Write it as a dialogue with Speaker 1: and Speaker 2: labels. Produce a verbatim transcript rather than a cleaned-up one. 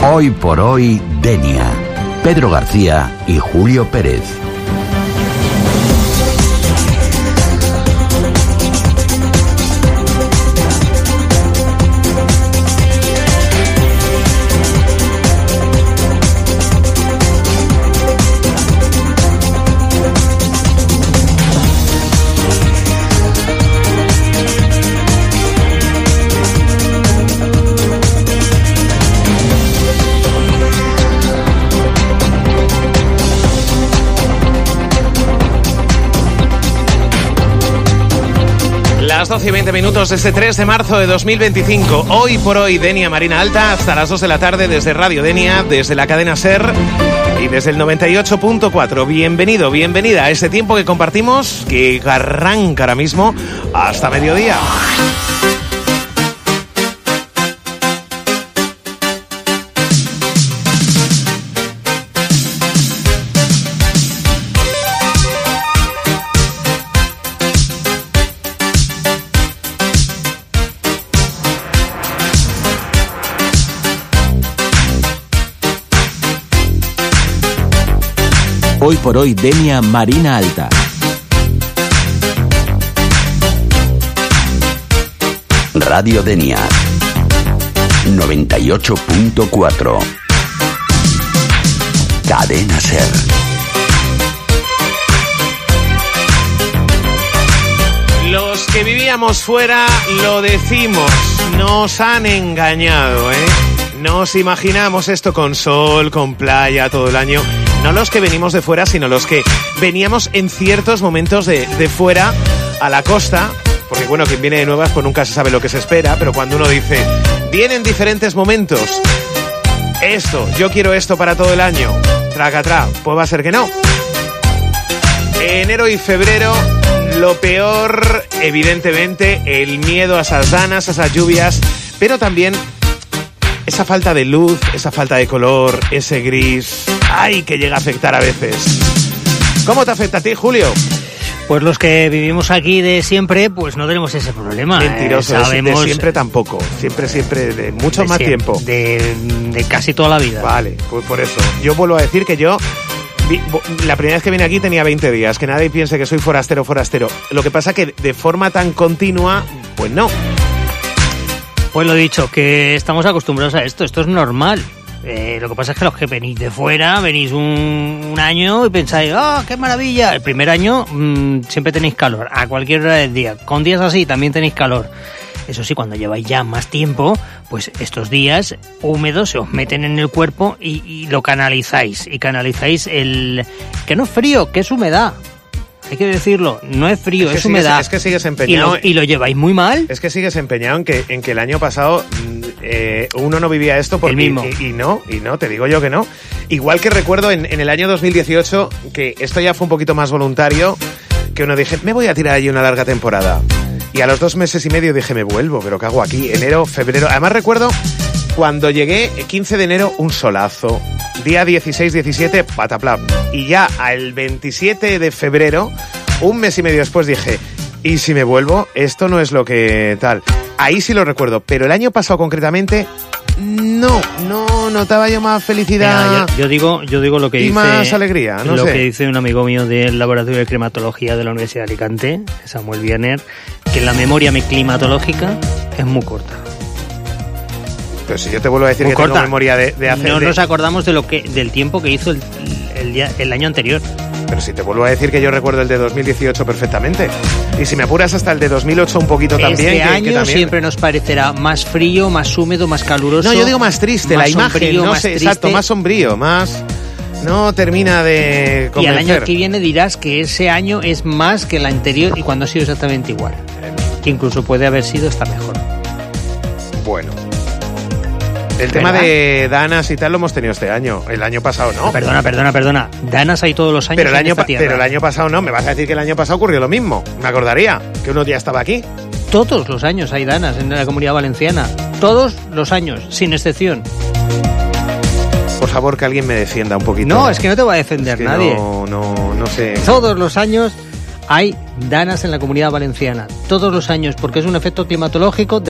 Speaker 1: Hoy por hoy, Denia. Pedro García y Julio Pérez.
Speaker 2: Las doce y veinte minutos de este tres de marzo de dos mil veinticinco. Hoy por hoy, Denia Marina Alta, hasta las dos de la tarde desde Radio Denia, desde la cadena SER y desde el noventa y ocho punto cuatro. Bienvenido, bienvenida a este tiempo que compartimos, que arranca ahora mismo hasta mediodía.
Speaker 1: Hoy por hoy, Denia Marina Alta. Radio Denia noventa y ocho punto cuatro. Cadena SER.
Speaker 2: Los que vivíamos fuera lo decimos, nos han engañado, ¿eh? Nos imaginamos esto con sol, con playa todo el año. No los que venimos de fuera, sino los que veníamos en ciertos momentos de, de fuera a la costa. Porque bueno, quien viene de nuevas pues nunca se sabe lo que se espera, pero cuando uno dice, vienen diferentes momentos, esto, yo quiero esto para todo el año, tracatrá, pues va a ser que no. Enero y febrero, lo peor, evidentemente, el miedo a esas danas, a esas lluvias, pero también esa falta de luz, esa falta de color, ese gris, ¡ay!, que llega a afectar a veces. ¿Cómo te afecta a ti, Julio?
Speaker 3: Pues los que vivimos aquí de siempre, pues no tenemos ese problema.
Speaker 2: Mentiroso,
Speaker 3: eh, sabemos,
Speaker 2: de siempre tampoco. Siempre, siempre, de mucho
Speaker 3: de
Speaker 2: más
Speaker 3: siempre,
Speaker 2: tiempo.
Speaker 3: De, de casi toda la vida.
Speaker 2: Vale, pues por eso. Yo vuelvo a decir que yo, vi, la primera vez que vine aquí tenía veinte días. Que nadie piense que soy forastero, forastero. Lo que pasa que de forma tan continua, pues no.
Speaker 3: Pues lo dicho, que estamos acostumbrados a esto. Esto es normal. Eh, lo que pasa es que los que venís de fuera, venís un, un año y pensáis, ¡oh, qué maravilla! El primer año mmm, siempre tenéis calor, a cualquier hora del día. Con días así también tenéis calor. Eso sí, cuando lleváis ya más tiempo, pues estos días húmedos se os meten en el cuerpo y, y lo canalizáis. Y canalizáis el... que no es frío, que es humedad. Hay que decirlo, no es frío, es, que es sigues, humedad.
Speaker 2: Es que sigues empeñado.
Speaker 3: ¿Y lo, y lo lleváis muy mal?
Speaker 2: Es que sigues empeñado en que, en que el año pasado eh, uno no vivía esto porque,
Speaker 3: el mismo.
Speaker 2: Y, y no, y no, te digo yo que no. Igual que recuerdo en, en el año dos mil dieciocho, que esto ya fue un poquito más voluntario, que uno dije, me voy a tirar allí una larga temporada. Y a los dos meses y medio dije, me vuelvo, pero ¿qué hago aquí? Enero, febrero. Además recuerdo cuando llegué, quince de enero, un solazo. Día dieciséis, diecisiete, pataplap. Y ya al veintisiete de febrero, un mes y medio después, dije, ¿y si me vuelvo? Esto no es lo que tal. Ahí sí lo recuerdo, pero el año pasado concretamente, no, no notaba yo más felicidad.
Speaker 3: Mira, yo, yo digo, yo digo lo que
Speaker 2: y
Speaker 3: dice,
Speaker 2: más alegría, no
Speaker 3: lo
Speaker 2: sé.
Speaker 3: que dice un amigo mío del laboratorio de climatología de la Universidad de Alicante, Samuel Vianer, que la memoria climatológica es muy corta.
Speaker 2: Pero si yo te vuelvo a decir
Speaker 3: muy
Speaker 2: que
Speaker 3: corta.
Speaker 2: tengo memoria de, de hacer...
Speaker 3: No
Speaker 2: de...
Speaker 3: nos acordamos de lo que del tiempo que hizo el, el, día, el año anterior.
Speaker 2: Pero si te vuelvo a decir que yo recuerdo el de dos mil dieciocho perfectamente. Y si me apuras hasta el de dos mil ocho un poquito
Speaker 3: este
Speaker 2: también.
Speaker 3: Este año
Speaker 2: que, que también...
Speaker 3: siempre nos parecerá más frío, más húmedo, más caluroso.
Speaker 2: No, yo digo más triste,
Speaker 3: más
Speaker 2: la imagen,
Speaker 3: sombrío,
Speaker 2: no
Speaker 3: más
Speaker 2: sé,
Speaker 3: triste.
Speaker 2: exacto, más sombrío, más... No termina de convencer.
Speaker 3: Y al año que viene dirás que ese año es más que el anterior y cuando ha sido exactamente igual. Que incluso puede haber sido hasta mejor.
Speaker 2: Bueno. El tema
Speaker 3: ¿verdad?
Speaker 2: de danas y tal lo hemos tenido este año. El año pasado no.
Speaker 3: Perdona, perdona, perdona. Danas hay todos los años
Speaker 2: Pero el
Speaker 3: en
Speaker 2: año,
Speaker 3: esta
Speaker 2: pa-
Speaker 3: tierra.
Speaker 2: pero el año pasado no. Me vas a decir que el año pasado ocurrió lo mismo. Me acordaría que uno ya estaba aquí.
Speaker 3: Todos los años hay danas en la Comunidad Valenciana. Todos los años, sin excepción.
Speaker 2: Por favor, que alguien me defienda un poquito.
Speaker 3: No, es que no te va a defender
Speaker 2: Es que
Speaker 3: nadie.
Speaker 2: No, no, no sé.
Speaker 3: Todos los años hay danas en la Comunidad Valenciana. Todos los años, porque es un efecto climatológico